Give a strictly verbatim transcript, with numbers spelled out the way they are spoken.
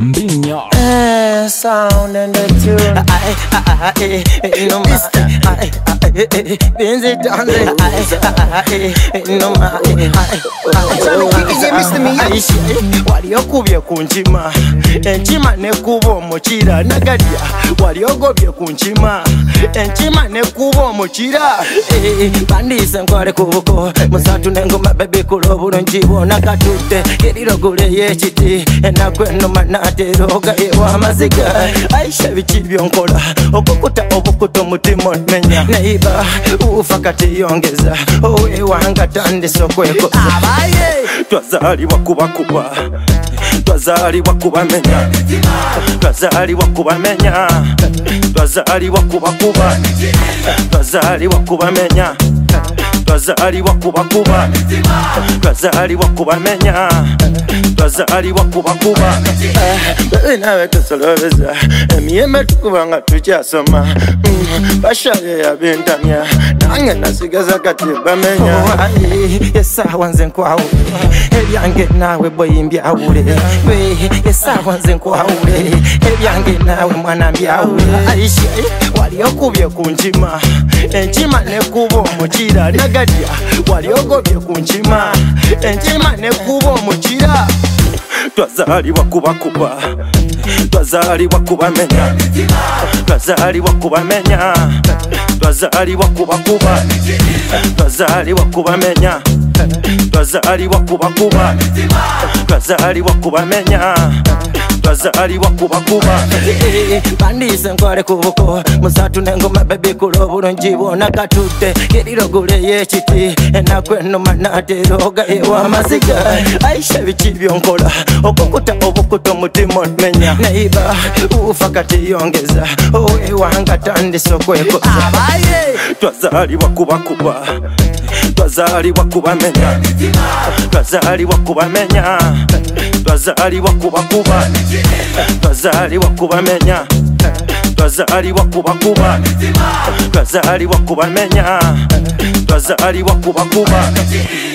Mbinyo. Eh, sound and the tune. I, I, I, no ma. I, I, Benzi Danze. I, I, no ma. I, wali okubye kunchima. Enchima ne kubo mochira nagadia. Wali ogobye kunchima. Enchima ne kubo mochira. Bandi sankware kubuko. Musatu nengoma bebe kulobu njibo nakatute. Keriro gule yechiti. Enakwe no manate roga ewa maziga. Aisha bichibyo nkola. Okukuta okukuta mutima menya. Neiba ufakati yongeza. Owe wanga tande sokweko. Abaye. Twazali wakuba kuba. Twazali wakuba menya. Twazali wakuba menya. Twazali wakuba kuba. Twazali wakuba menya. Twazali wakuba kuba. Twazali wakuba menya. Twazali wakuba kuba. Bebe nawe tusoloweza. Emiyeme tukubanga tukyasoma. Bashaye yabintamya. Nange nasigaza kati bamenya. Yesawa nze nkwawule. Ebyange nawe boyi mbyawule. Yesawa nze nkwawule. Ebyange nawe mwana mbyawule. Aisha wali okubye kunchima. Enchima ne kubo mochira nagadia. Wali ogobye kunchima. Enchima ne kubo mochira. Twazali wakuba kuba. Twazali wakuba menya. Twazali wakuba menya. Twazali wakuba kuba. Twazali wakuba menya. Twazali wakuba kuba. Twazali wakuba menya. Twazali wakuba kuba. Bandi sankware kubuko. Musatu nengoma bebe kulobu njibo nakatute. Keriro gule yechiti. Enakwe no manate roga ewa maziga. Aisha bichibyo nkola. Okukuta okukuta mutima menya. Neiba ufakati yongeza. Owe wanga tande sokweko. Abaye. Twazali wakuba kuba. Twazali wakuba menya. Twazali wakuba menya. Twazali wakuba kuba. Twazali wakuba menya. Twazali wakuba kuba. Twazali wakuba menya. Twazali wakuba kuba.